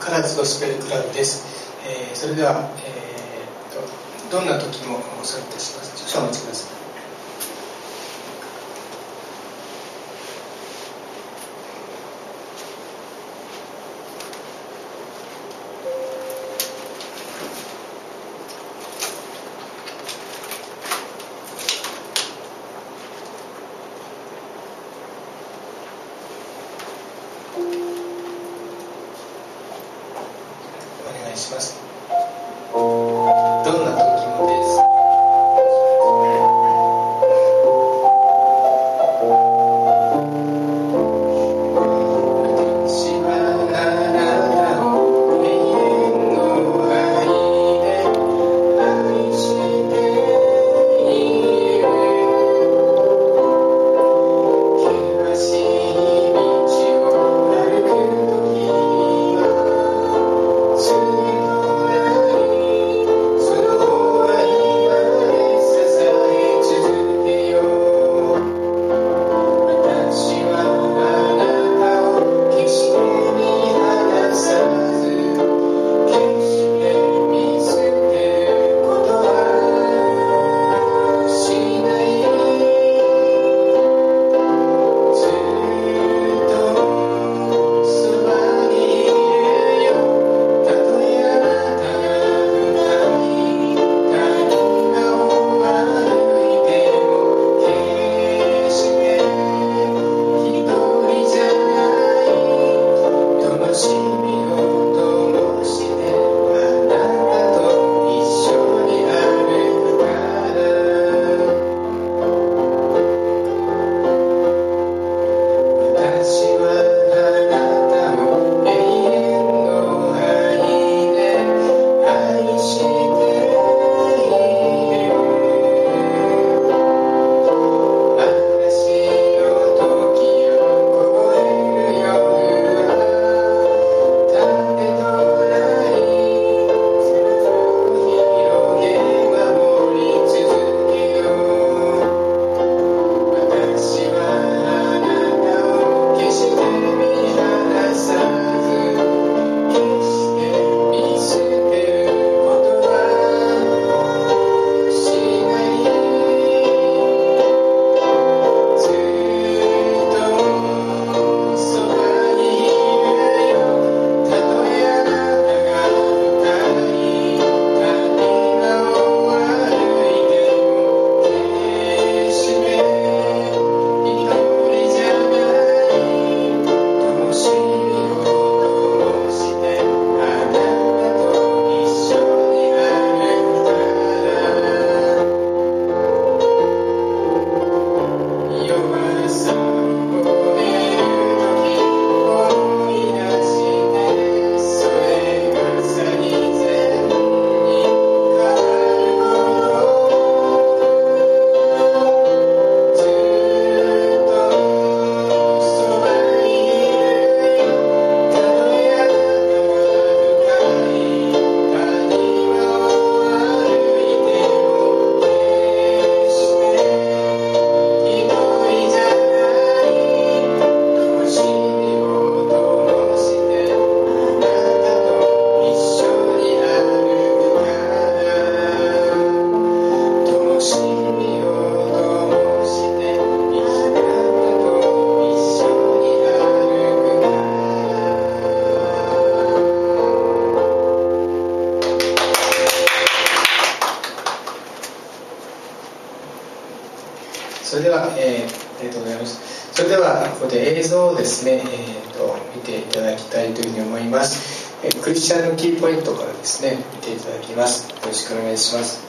唐津ゴスペルクラブです。それでは、どんな時もお座りいたします。少々お待ちください。お願いします。どんな時もです。それでは、ありがとうございます。それではここで映像をですね、見ていただきたいというふうに思います。クリスチャンのキーポイントからですね見ていただきます。よろしくお願いします。